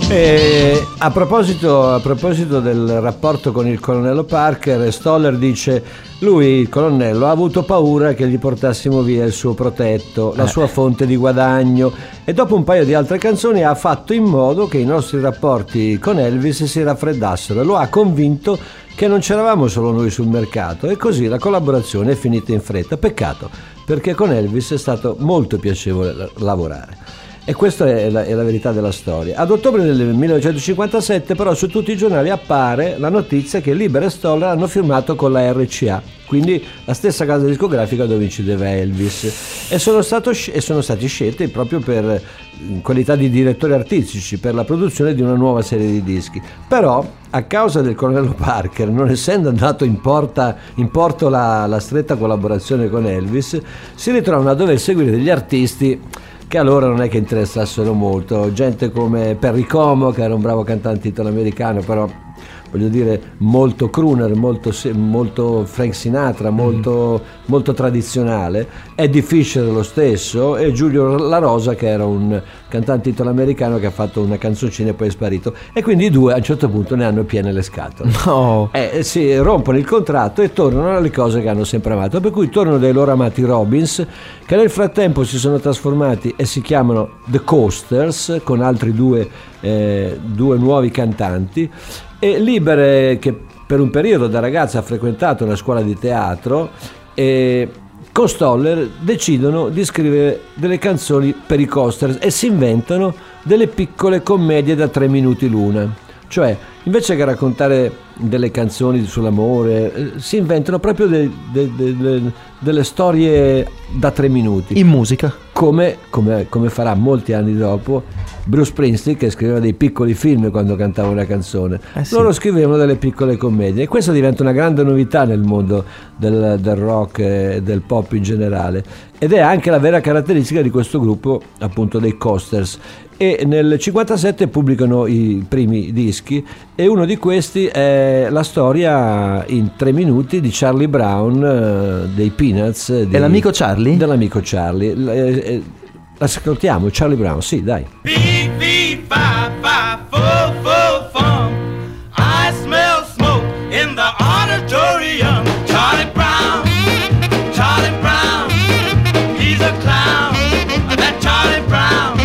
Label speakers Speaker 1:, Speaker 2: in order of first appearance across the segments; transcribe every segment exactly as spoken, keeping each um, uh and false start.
Speaker 1: E a proposito, a proposito del rapporto con il colonnello Parker, Stoller dice: lui, il colonnello, ha avuto paura che gli portassimo via il suo protetto, la sua fonte di guadagno, e dopo un paio di altre canzoni ha fatto in modo che i nostri rapporti con Elvis si raffreddassero e lo ha convinto che non c'eravamo solo noi sul mercato, e così la collaborazione è finita in fretta. Peccato, perché con Elvis è stato molto piacevole lavorare. E questa è la, è la verità della storia. Ad ottobre del millenovecentocinquantasette però su tutti i giornali appare la notizia che Lieber e Stoller hanno firmato con la R C A, quindi la stessa casa discografica dove incideva Elvis, e sono, stato, e sono stati scelti proprio per in qualità di direttori artistici per la produzione di una nuova serie di dischi. Però a causa del colonnello Parker, non essendo andato in, porta, in porto la, la stretta collaborazione con Elvis, si ritrovano a dover seguire degli artisti che allora non è che interessassero molto, gente come Perry Como, che era un bravo cantante italoamericano, però voglio dire molto crooner, molto, molto Frank Sinatra, molto, mm. molto tradizionale, Eddie Fisher lo stesso, e Giulio La Rosa, che era un cantante italoamericano che ha fatto una canzoncina e poi è sparito, e quindi i due a un certo punto ne hanno piene le scatole.
Speaker 2: No.
Speaker 1: Eh, si rompono il contratto e tornano alle cose che hanno sempre amato, per cui tornano dai loro amati Robbins, che nel frattempo si sono trasformati e si chiamano The Coasters, con altri due, eh, due nuovi cantanti. E Lieber, che per un periodo da ragazza ha frequentato una scuola di teatro, e con Stoller decidono di scrivere delle canzoni per i Coasters e si inventano delle piccole commedie da tre minuti l'una. Cioè, invece che raccontare delle canzoni sull'amore, si inventano proprio de, de, de, de, delle storie da tre minuti.
Speaker 2: In musica.
Speaker 1: Come, come, come farà molti anni dopo Bruce Springsteen, che scriveva dei piccoli film quando cantava una canzone. Eh sì. Loro scrivevano delle piccole commedie, e questo diventa una grande novità nel mondo del, del rock e del pop in generale, ed è anche la vera caratteristica di questo gruppo, appunto dei Coasters. E nel cinquantasette pubblicano i primi dischi, e uno di questi è la storia in tre minuti di Charlie Brown, eh, dei Peanuts. Di,
Speaker 2: è l'amico Charlie?
Speaker 1: Dell'amico Charlie. Eh, eh, ascoltiamo Charlie Brown, sì, dai.
Speaker 3: B B five five four four four. I smell smoke in the auditorium. Charlie Brown, Charlie Brown, he's a clown. That Charlie Brown,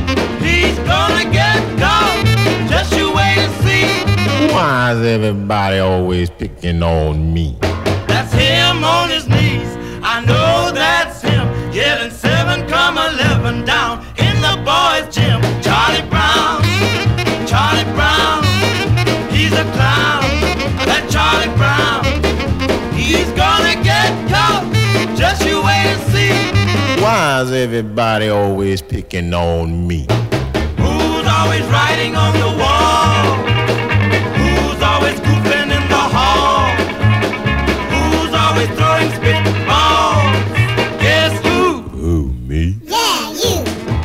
Speaker 3: he's gonna get caught. Just you wait and see.
Speaker 4: Why is everybody always picking on me?
Speaker 3: That's him on his knees. I know that's him. Getting seven comma eleven down in the boys' gym. Charlie Brown, Charlie Brown, he's a clown. That Charlie Brown, he's gonna get caught. Just you wait and see.
Speaker 4: Why is everybody always picking on me?
Speaker 3: Who's always writing on the wall? Who's always goofing in the hall? Who's always throwing spitballs? Guess who?
Speaker 4: Who, me?
Speaker 3: Yeah, you.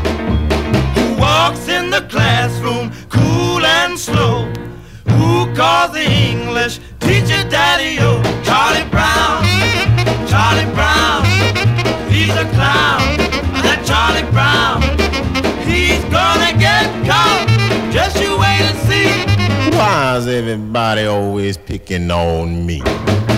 Speaker 3: Who walks in the classroom cool and slow? Who calls the English teacher daddy-o? Charlie Brown, Charlie Brown, he's a clown. That Charlie Brown, he's gonna get caught. Just you wait and see.
Speaker 4: Why is everybody always picking on me?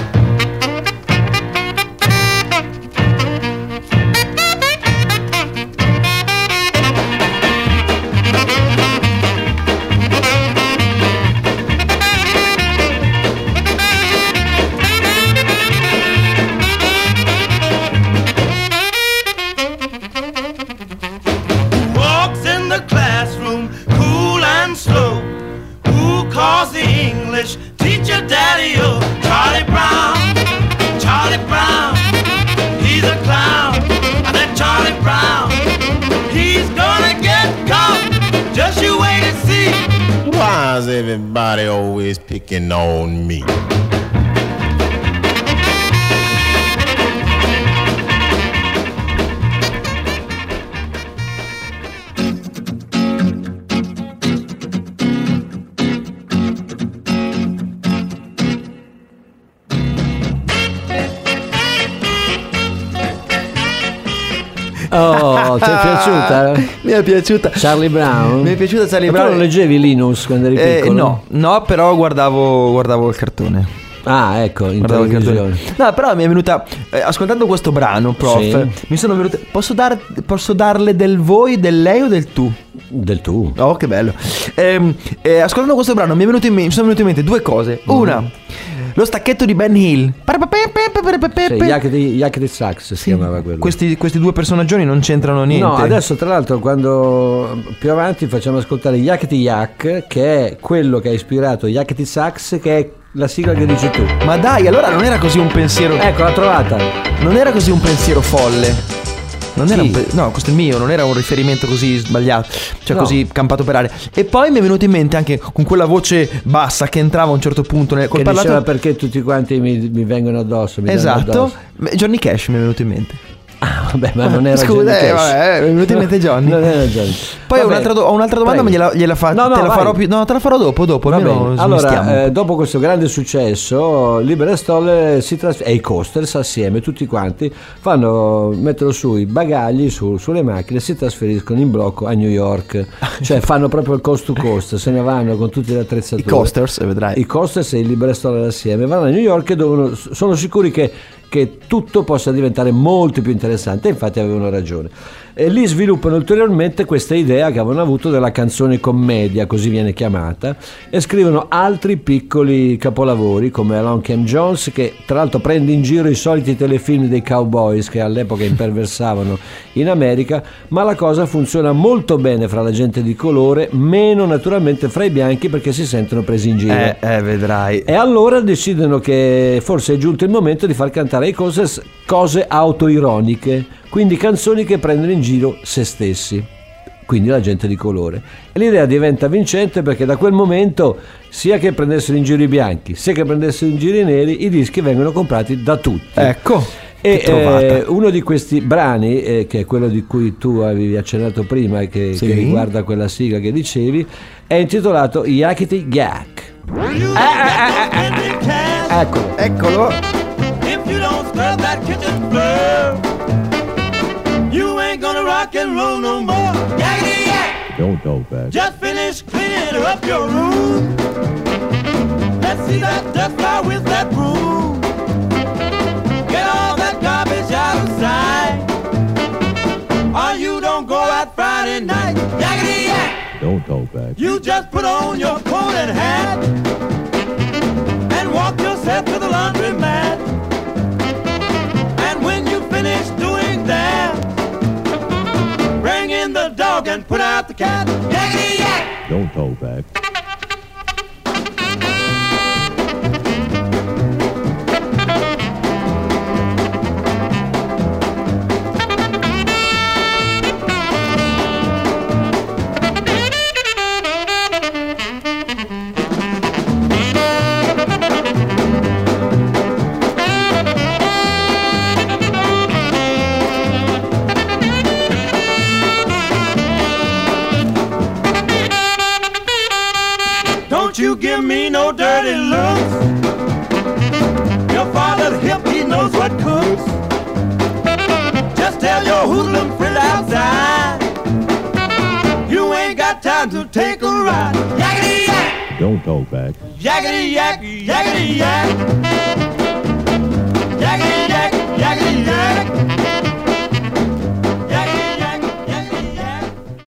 Speaker 3: Teacher daddy-o, Charlie Brown, Charlie Brown, he's a clown. That Charlie Brown, he's gonna get caught. Just you wait and see.
Speaker 4: Why is everybody always picking on me?
Speaker 1: Oh, ti è piaciuta?
Speaker 2: Mi è piaciuta
Speaker 1: Charlie Brown?
Speaker 2: Mi è piaciuta Charlie
Speaker 1: Ma
Speaker 2: Brown.
Speaker 1: tu non leggevi Linus quando eri
Speaker 2: Eh,
Speaker 1: piccolo?
Speaker 2: no, no, però guardavo, guardavo il cartone.
Speaker 1: Ah, ecco, in
Speaker 2: Guardavo il
Speaker 1: televisione.
Speaker 2: cartone. No, però mi è venuta eh, ascoltando questo brano, prof.
Speaker 1: Sì.
Speaker 2: Mi sono venute. Posso, dar, posso darle del voi, del lei o del tu?
Speaker 1: Del tu.
Speaker 2: Oh, che bello. Ehm, eh, ascoltando questo brano mi, è venuto in me- mi sono venute in mente due cose. Una, lo stacchetto di Ben Hill.
Speaker 1: Sì, Yakety, Yakety Sax si chiamava quello.
Speaker 2: Questi, questi due personaggioni non c'entrano niente.
Speaker 1: No, adesso tra l'altro quando più avanti facciamo ascoltare Yakety Yak, che è quello che ha ispirato Yakety Sax, che è la sigla che dici tu.
Speaker 2: Ma dai, allora non era così un pensiero.
Speaker 1: Ecco, l'ha trovata.
Speaker 2: Non era così un pensiero folle. Non era
Speaker 1: Sì.
Speaker 2: un pe- no, questo è il mio, non era un riferimento così sbagliato, cioè
Speaker 1: No.
Speaker 2: così campato per aria. E poi mi è venuto in mente anche con quella voce bassa che entrava a un certo punto nel
Speaker 1: Che diceva perché tutti quanti mi, mi vengono addosso. Mi danno
Speaker 2: Esatto.
Speaker 1: addosso.
Speaker 2: Beh, Johnny Cash mi è venuto in mente.
Speaker 1: Ah, vabbè, ma non era
Speaker 2: Scusa,
Speaker 1: Johnny
Speaker 2: eh,
Speaker 1: Cash.
Speaker 2: vabbè, mi è venuto in mente Johnny.
Speaker 1: Non era Johnny.
Speaker 2: Poi ho
Speaker 1: Vabbè,
Speaker 2: un'altra, do- ho un'altra domanda,
Speaker 1: prego.
Speaker 2: ma gliela, gliela fa-
Speaker 1: No, no,
Speaker 2: te la
Speaker 1: vai.
Speaker 2: farò più. No, te la farò dopo, dopo.
Speaker 1: Va
Speaker 2: Almeno
Speaker 1: bene.
Speaker 2: smistiamo.
Speaker 1: Allora, eh, dopo questo grande successo, Lieber e Stoller si trasfer- e i Coasters assieme, tutti quanti, fanno, mettono su i bagagli su- sulle macchine e si trasferiscono in blocco a New York. Cioè fanno proprio il coast to coast, se ne vanno con tutte le attrezzature.
Speaker 2: I Coasters, vedrai.
Speaker 1: I Coasters e i Lieber e Stoller assieme vanno a New York e devono, sono sicuri che che tutto possa diventare molto più interessante, infatti avevano ragione. E lì sviluppano ulteriormente questa idea che avevano avuto della canzone commedia, così viene chiamata, e scrivono altri piccoli capolavori come Along Came Jones, che tra l'altro prende in giro i soliti telefilm dei cowboys che all'epoca imperversavano in America, ma la cosa funziona molto bene fra la gente di colore, meno naturalmente fra i bianchi perché si sentono presi in giro.
Speaker 2: Eh, eh, vedrai.
Speaker 1: E allora decidono che forse è giunto il momento di far cantare ai Coasters cose autoironiche, quindi canzoni che prendono in giro se stessi, quindi la gente di colore. E l'idea diventa vincente perché da quel momento, sia che prendessero in giro i bianchi, sia che prendessero in giro i neri, i dischi vengono comprati da tutti.
Speaker 2: Ecco.
Speaker 1: E
Speaker 2: che trovata.
Speaker 1: eh, uno di questi brani, eh, che è quello di cui tu avevi accennato prima e che,
Speaker 2: Sì.
Speaker 1: che riguarda quella sigla che dicevi, è intitolato Yakety Yak. Eccolo.
Speaker 2: Eccolo.
Speaker 3: If you don't scrub that kitchen floor, you ain't gonna rock and roll no more. Yakety yak!
Speaker 4: Don't go back.
Speaker 3: Just finish cleaning up your room. Let's see that dust fly with that broom. Get all that garbage out of sight, or you don't go out Friday night. Yakety yak!
Speaker 4: Don't go back.
Speaker 3: You just put on your coat and hat and walk yourself to the laundromat. And when you finish doing that, bring in the dog and put out the cat. Yakety yak!
Speaker 4: Don't go back.
Speaker 3: Don't you give me no dirty looks. Your father's hip, he knows what cooks. Just tell your hoodlum friend outside, you ain't got time to take a ride. Yakety yak!
Speaker 4: Don't go back.
Speaker 3: Yakety yak, yakety yak. Yakety